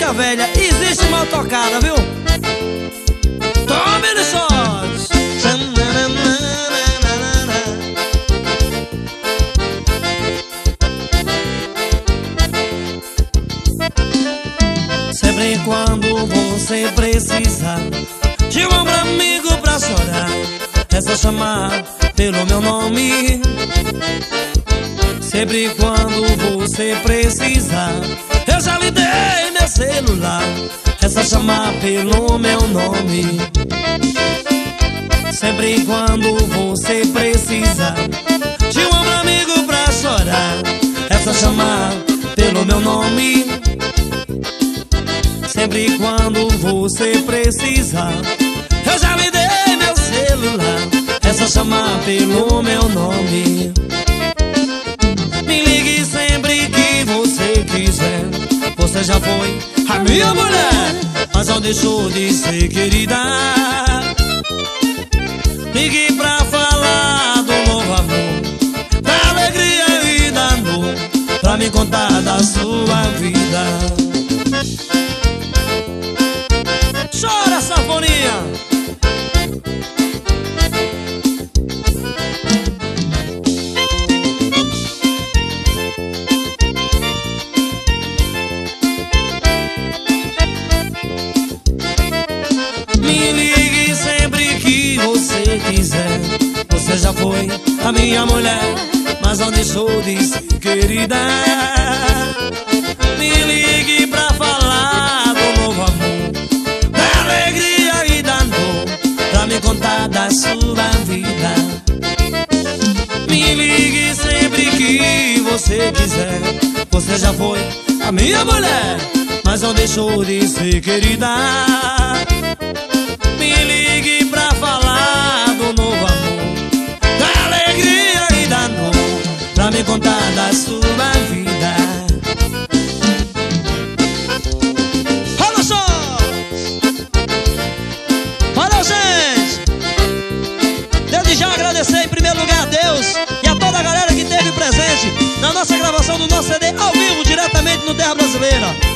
minha velha, existe mal tocada, viu? Tome de shots. Sempre quando você precisar de um ombro amigo pra chorar, é só chamar pelo meu nome. Sempre quando você precisar, eu já lhe dei meu celular, é só chamar pelo meu nome. Sempre quando você precisar de um ombro amigo pra chorar, é só chamar pelo meu nome. Sempre quando você precisar, eu já lhe dei meu celular, é só chamar pelo meu nome. Me ligue sempre que você quiser. Você já foi a minha mulher, mas não deixou de ser querida. Ligue pra falar do novo amor, da alegria e da dor, pra me contar da sua vida. Chora, sanfoninha! Me ligue sempre que você quiser. Você já foi a minha mulher, mas não deixou de ser querida. Me ligue pra falar do novo amor, da alegria e da dor, pra me contar da sua vida. Me ligue sempre que você quiser. Você já foi a minha mulher, mas não deixou de ser querida. Me ligue pra falar do novo amor, da alegria e da dor, pra me contar da sua vida. Olha só! Valeu, gente! Desde já agradecer em primeiro lugar a Deus e a toda a galera que esteve presente na nossa gravação do nosso CD ao vivo, diretamente no Terra Brasileira.